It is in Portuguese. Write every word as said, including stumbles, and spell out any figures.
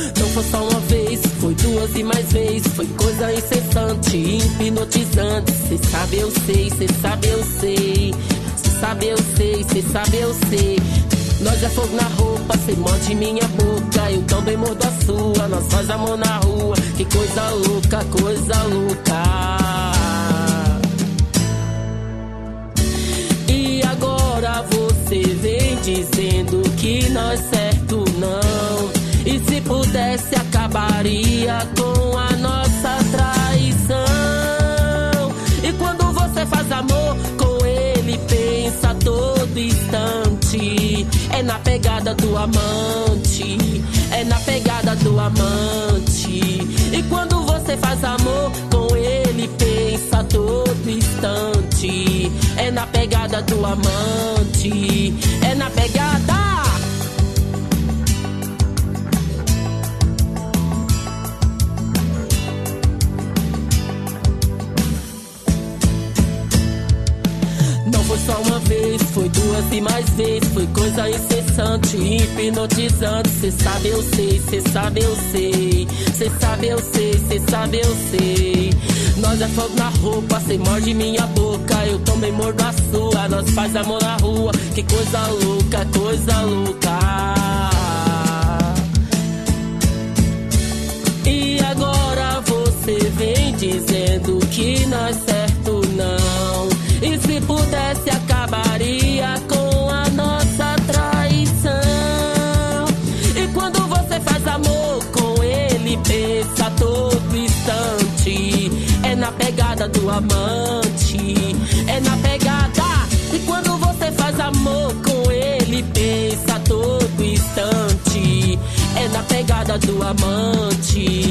Não foi só uma vez, foi duas e mais vezes. Foi coisa incessante, hipnotizante. Cê sabe eu sei, cê sabe eu sei. Cê sabe eu sei, cê sabe eu sei. Nós é fogo na roupa, cê morde minha boca, eu também mordo a sua. Nós faz amor na rua, que coisa louca, coisa louca. E agora você vem dizendo que nós certo não. E se pudesse acabaria com a nossa traição. E quando você faz amor com ele, pensa todo instante. É na pegada do amante, é na pegada do amante. E quando você faz amor com ele, pensa todo instante. É na pegada do amante, é na pegada. Foi só uma vez, foi duas e mais vezes. Foi coisa incessante, hipnotizante. Cê sabe eu sei, cê sabe eu sei. Cê sabe eu sei, cê sabe eu sei. Nós é fogo na roupa, cê morde minha boca, eu também mordo a sua. Nós faz amor na rua, que coisa louca, coisa louca. E agora você vem dizendo que nós certo não. E se pudesse acabaria com a nossa traição. E quando você faz amor com ele, pensa todo instante. É na pegada do amante, é na pegada. E quando você faz amor com ele, pensa todo instante. É na pegada do amante.